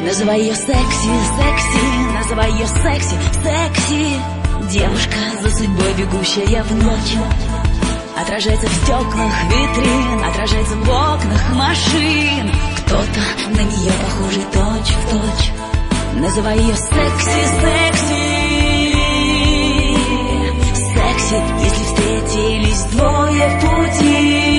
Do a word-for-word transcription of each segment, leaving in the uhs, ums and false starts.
Называй ее секси, секси, называй ее секси, секси. Девушка за судьбой, бегущая в ночь, отражается в стеклах витрин, отражается в окнах машин. Кто-то на нее похожий точь в точь. Называй ее секси, секси, секси. Если встретились двое в пути,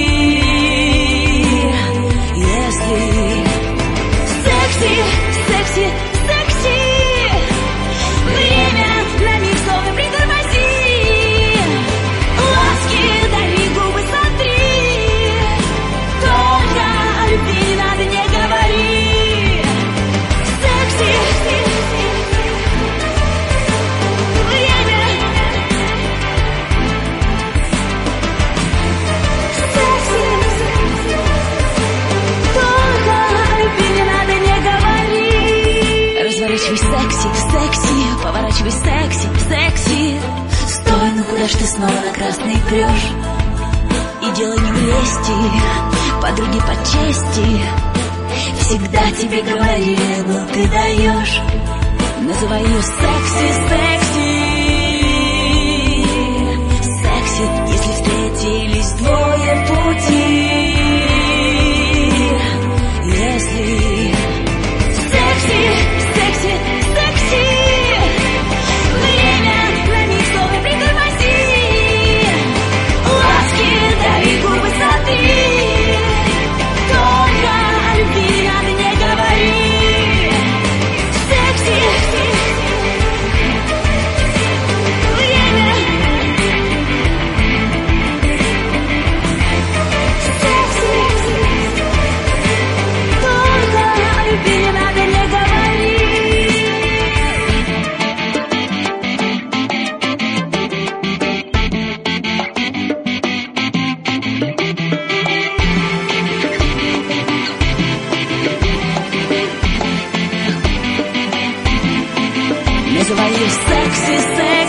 если секси, секси, секси, время на миг снова притормози. Ласки дари, губы смотри, только о любви не надо, не говори. Секси, время. Секси, только о любви не надо, не говори. Разворачивай секси, секси, поворачивай секси, секси. Стой, ну куда ж ты снова на красный прешь? И дело не в лести, подруги по чести всегда тебе говорили, ну ты даешь. Называй ее секси, секси, секси. Если встретились двое в пути, если секси, секси, секси, время на миг снова притормози. Ласки дари, губы смотри, только о любви не надо, не говори. Секси, время. Секси, только о любви не надо, не говори. Называй ее секси, секси.